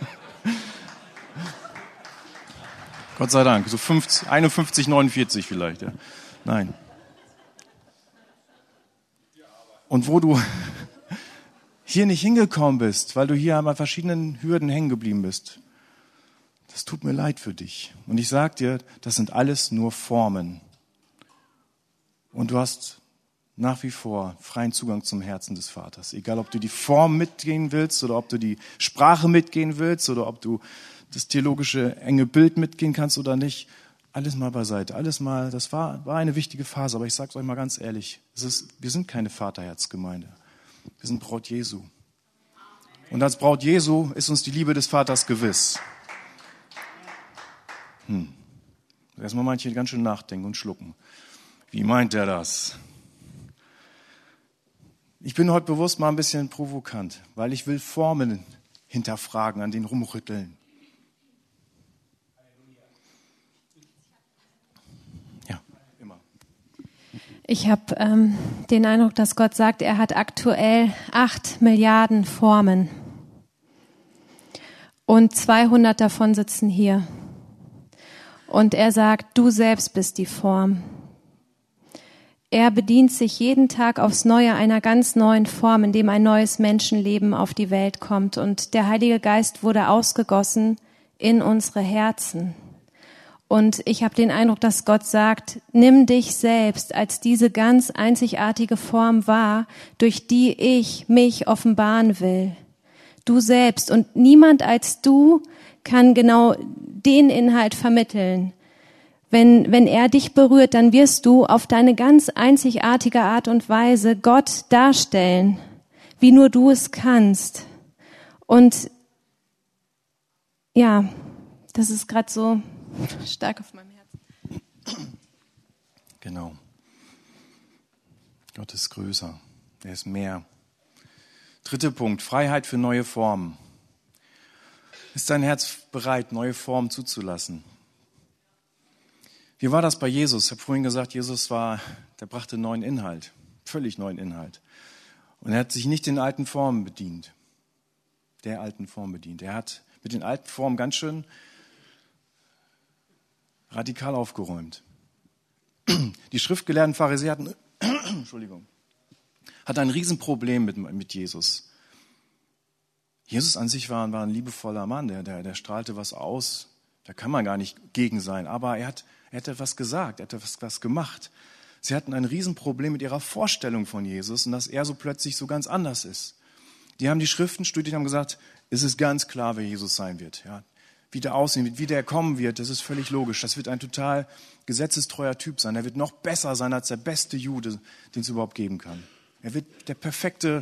Gott sei Dank, so fünfzig, einundfünfzig, neunundvierzig vielleicht. Ja. Nein. Und wo du hier nicht hingekommen bist, weil du hier an verschiedenen Hürden hängen geblieben bist, das tut mir leid für dich. Und ich sage dir, das sind alles nur Formen. Und du hast nach wie vor freien Zugang zum Herzen des Vaters. Egal, ob du die Form mitgehen willst oder ob du die Sprache mitgehen willst oder ob du das theologische enge Bild mitgehen kannst oder nicht. Alles mal beiseite, alles mal, das war, war eine wichtige Phase, aber ich sage es euch mal ganz ehrlich, es ist, wir sind keine Vaterherzgemeinde, wir sind Braut Jesu. Und als Braut Jesu ist uns die Liebe des Vaters gewiss. Hm. Erstmal manche ganz schön nachdenken und schlucken. Wie meint er das? Ich bin heute bewusst mal ein bisschen provokant, weil ich will Formen hinterfragen, an denen rumrütteln. Ja, immer. Ich habe ähm, den Eindruck, dass Gott sagt, er hat aktuell acht Milliarden Formen. Und zweihundert davon sitzen hier. Und er sagt, du selbst bist die Form. Er bedient sich jeden Tag aufs Neue einer ganz neuen Form, in dem ein neues Menschenleben auf die Welt kommt. Und der Heilige Geist wurde ausgegossen in unsere Herzen. Und ich habe den Eindruck, dass Gott sagt, nimm dich selbst als diese ganz einzigartige Form wahr, durch die ich mich offenbaren will. Du selbst und niemand als du kann genau den Inhalt vermitteln. Wenn, wenn er dich berührt, dann wirst du auf deine ganz einzigartige Art und Weise Gott darstellen, wie nur du es kannst. Und ja, das ist gerade so stark auf meinem Herzen. Genau. Gott ist größer. Er ist mehr. Dritter Punkt, Freiheit für neue Formen. Ist dein Herz bereit, neue Formen zuzulassen? Wie war das bei Jesus? Ich habe vorhin gesagt, Jesus war, der brachte neuen Inhalt, völlig neuen Inhalt. Und er hat sich nicht den alten Formen bedient, der alten Form bedient. Er hat mit den alten Formen ganz schön radikal aufgeräumt. Die schriftgelehrten Pharisäer hatten, Entschuldigung, hatten ein Riesenproblem mit, mit Jesus. Jesus an sich war, war ein liebevoller Mann, der, der, der strahlte was aus. Da kann man gar nicht gegen sein. Aber er hat Er hat etwas gesagt, er hat etwas, was gemacht. Sie hatten ein Riesenproblem mit ihrer Vorstellung von Jesus und dass er so plötzlich so ganz anders ist. Die haben die Schriften studiert, haben gesagt, es ist ganz klar, wer Jesus sein wird. Ja, wie der aussehen wird, wie der kommen wird, das ist völlig logisch. Das wird ein total gesetzestreuer Typ sein. Er wird noch besser sein als der beste Jude, den es überhaupt geben kann. Er wird der perfekte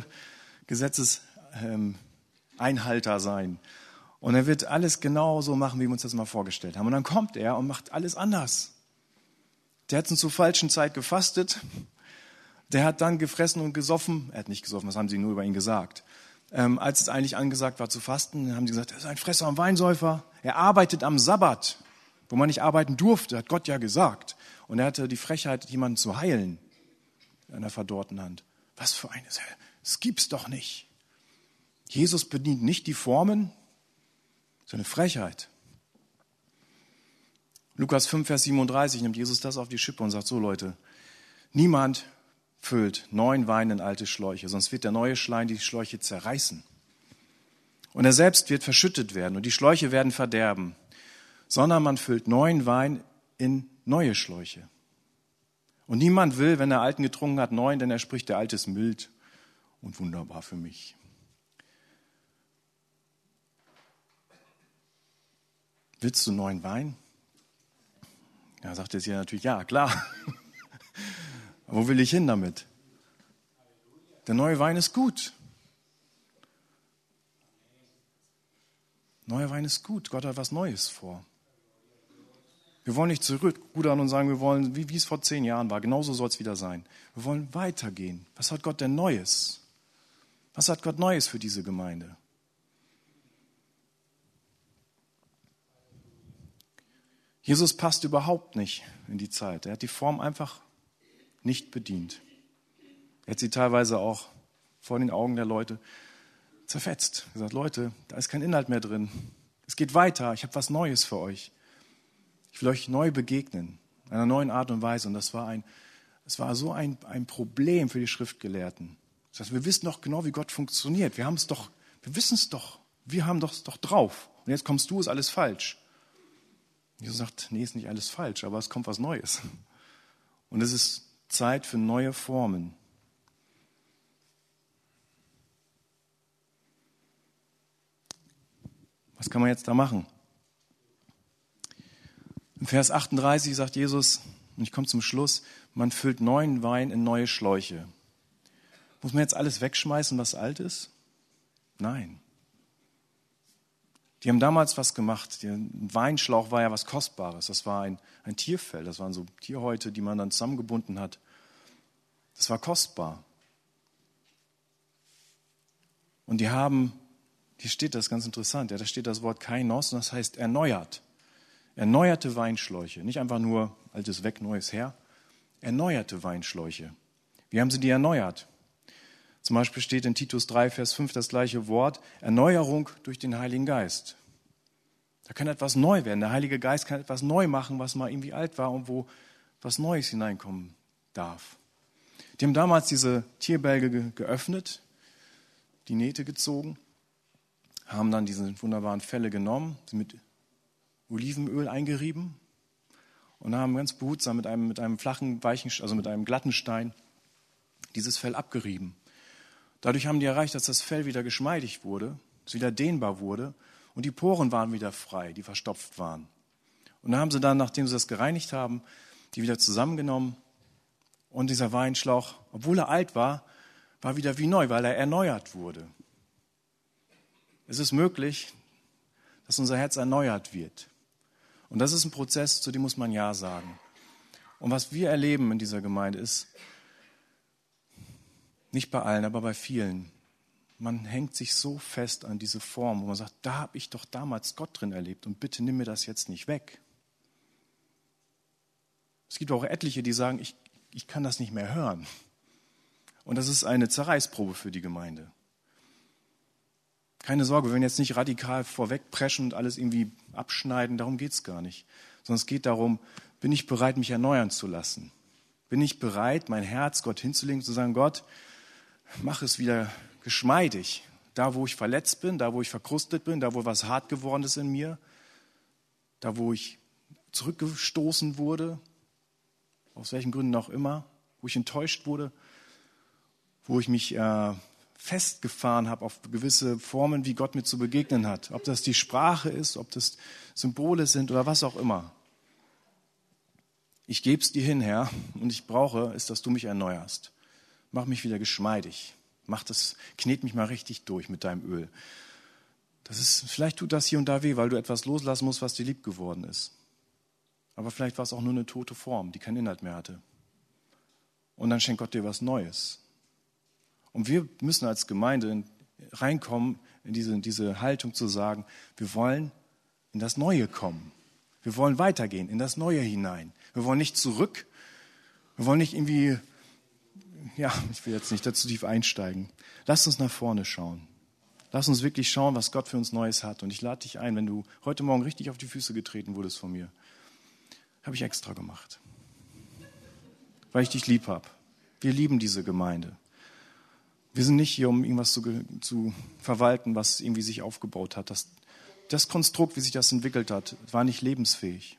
Gesetzeseinhalter sein. Und er wird alles genau so machen, wie wir uns das mal vorgestellt haben. Und dann kommt er und macht alles anders. Der hat zur falschen Zeit gefastet. Der hat dann gefressen und gesoffen. Er hat nicht gesoffen, das haben sie nur über ihn gesagt. Ähm, als es eigentlich angesagt war zu fasten, haben sie gesagt, er ist ein Fresser und Weinsäufer. Er arbeitet am Sabbat, wo man nicht arbeiten durfte, hat Gott ja gesagt. Und er hatte die Frechheit, jemanden zu heilen an der verdorrten Hand. Was für eine Sache. Das gibt's doch nicht. Jesus bedient nicht die Formen, so eine Frechheit. Lukas fünf, Vers siebenunddreißig nimmt Jesus das auf die Schippe und sagt, so Leute, niemand füllt neuen Wein in alte Schläuche, sonst wird der neue Schleim die Schläuche zerreißen. Und er selbst wird verschüttet werden und die Schläuche werden verderben, sondern man füllt neuen Wein in neue Schläuche. Und niemand will, wenn er alten getrunken hat, neuen, denn er spricht, der alte ist mild und wunderbar für mich. Willst du neuen Wein? Ja, sagt er sich natürlich, ja, klar. Wo will ich hin damit? Der neue Wein ist gut. Neuer Wein ist gut. Gott hat was Neues vor. Wir wollen nicht zurückrudern und sagen, wir wollen, wie, wie es vor zehn Jahren war, genauso soll es wieder sein. Wir wollen weitergehen. Was hat Gott denn Neues? Was hat Gott Neues für diese Gemeinde? Jesus passt überhaupt nicht in die Zeit. Er hat die Form einfach nicht bedient. Er hat sie teilweise auch vor den Augen der Leute zerfetzt. Er hat gesagt, Leute, da ist kein Inhalt mehr drin. Es geht weiter. Ich habe was Neues für euch. Ich will euch neu begegnen, in einer neuen Art und Weise. Und das war ein, es war so ein, ein Problem für die Schriftgelehrten. Das heißt, wir wissen doch genau, wie Gott funktioniert. Wir haben es doch, wir wissen es doch. Wir haben es doch drauf. Und jetzt kommst du, ist alles falsch. Jesus sagt, nee, ist nicht alles falsch, aber es kommt was Neues. Und es ist Zeit für neue Formen. Was kann man jetzt da machen? In Vers achtunddreißig sagt Jesus, und ich komme zum Schluss, man füllt neuen Wein in neue Schläuche. Muss man jetzt alles wegschmeißen, was alt ist? Nein. Die haben damals was gemacht. Der Weinschlauch war ja was Kostbares. Das war ein, ein Tierfell. Das waren so Tierhäute, die man dann zusammengebunden hat. Das war kostbar. Und die haben, hier steht das ganz interessant, ja, da steht das Wort Kainos und das heißt erneuert. Erneuerte Weinschläuche. Nicht einfach nur altes weg, neues her. Erneuerte Weinschläuche. Wie haben sie die erneuert? Zum Beispiel steht in Titus drei, Vers fünf das gleiche Wort, Erneuerung durch den Heiligen Geist. Da kann etwas neu werden. Der Heilige Geist kann etwas neu machen, was mal irgendwie alt war und wo was Neues hineinkommen darf. Die haben damals diese Tierbälge ge- geöffnet, die Nähte gezogen, haben dann diese wunderbaren Felle genommen, sie mit Olivenöl eingerieben und haben ganz behutsam mit einem, mit einem flachen, weichen, also mit einem glatten Stein dieses Fell abgerieben. Dadurch haben die erreicht, dass das Fell wieder geschmeidig wurde, es wieder dehnbar wurde und die Poren waren wieder frei, die verstopft waren. Und dann haben sie dann, nachdem sie das gereinigt haben, die wieder zusammengenommen und dieser Weinschlauch, obwohl er alt war, war wieder wie neu, weil er erneuert wurde. Es ist möglich, dass unser Herz erneuert wird. Und das ist ein Prozess, zu dem muss man Ja sagen. Und was wir erleben in dieser Gemeinde ist, nicht bei allen, aber bei vielen, man hängt sich so fest an diese Form, wo man sagt, da habe ich doch damals Gott drin erlebt und bitte nimm mir das jetzt nicht weg. Es gibt auch etliche, die sagen, ich, ich kann das nicht mehr hören. Und das ist eine Zerreißprobe für die Gemeinde. Keine Sorge, wir werden jetzt nicht radikal vorwegpreschen und alles irgendwie abschneiden, darum geht es gar nicht. Sondern es geht darum, bin ich bereit, mich erneuern zu lassen? Bin ich bereit, mein Herz Gott hinzulegen und zu sagen, Gott, mach es wieder geschmeidig. Da, wo ich verletzt bin, da, wo ich verkrustet bin, da, wo was hart geworden ist in mir, da, wo ich zurückgestoßen wurde, aus welchen Gründen auch immer, wo ich enttäuscht wurde, wo ich mich äh, festgefahren habe auf gewisse Formen, wie Gott mir zu begegnen hat. Ob das die Sprache ist, ob das Symbole sind oder was auch immer. Ich gebe es dir hin, Herr, und ich brauche es, dass du mich erneuerst. Mach mich wieder geschmeidig. Mach das, knet mich mal richtig durch mit deinem Öl. Das ist, vielleicht tut das hier und da weh, weil du etwas loslassen musst, was dir lieb geworden ist. Aber vielleicht war es auch nur eine tote Form, die keinen Inhalt mehr hatte. Und dann schenkt Gott dir was Neues. Und wir müssen als Gemeinde reinkommen in diese, in diese Haltung zu sagen, wir wollen in das Neue kommen. Wir wollen weitergehen, in das Neue hinein. Wir wollen nicht zurück. Wir wollen nicht irgendwie, ja, ich will jetzt nicht dazu tief einsteigen. Lass uns nach vorne schauen. Lass uns wirklich schauen, was Gott für uns Neues hat. Und ich lade dich ein, wenn du heute Morgen richtig auf die Füße getreten wurdest von mir, habe ich extra gemacht. Weil ich dich lieb habe. Wir lieben diese Gemeinde. Wir sind nicht hier, um irgendwas zu, zu verwalten, was irgendwie sich aufgebaut hat. Das, das Konstrukt, wie sich das entwickelt hat, war nicht lebensfähig.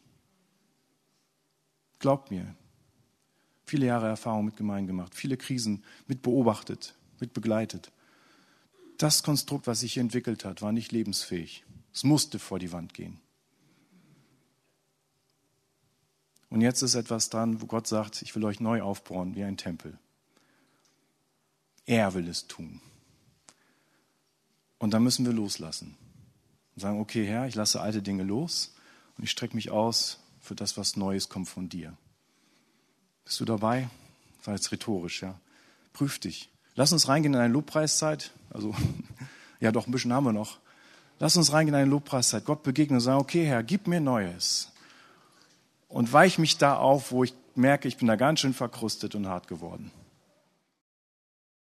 Glaubt mir, viele Jahre Erfahrung mit Gemeinden gemacht, viele Krisen mit beobachtet, mit begleitet. Das Konstrukt, was sich hier entwickelt hat, war nicht lebensfähig. Es musste vor die Wand gehen. Und jetzt ist etwas dran, wo Gott sagt, ich will euch neu aufbauen wie ein Tempel. Er will es tun. Und dann müssen wir loslassen. Und sagen, okay, Herr, ich lasse alte Dinge los und ich strecke mich aus für das, was Neues kommt von dir. Bist du dabei? Das war jetzt rhetorisch, ja. Prüf dich. Lass uns reingehen in eine Lobpreiszeit. Also, ja doch, ein bisschen haben wir noch. Lass uns reingehen in eine Lobpreiszeit. Gott begegnen und sagen, okay, Herr, gib mir Neues. Und weich mich da auf, wo ich merke, ich bin da ganz schön verkrustet und hart geworden.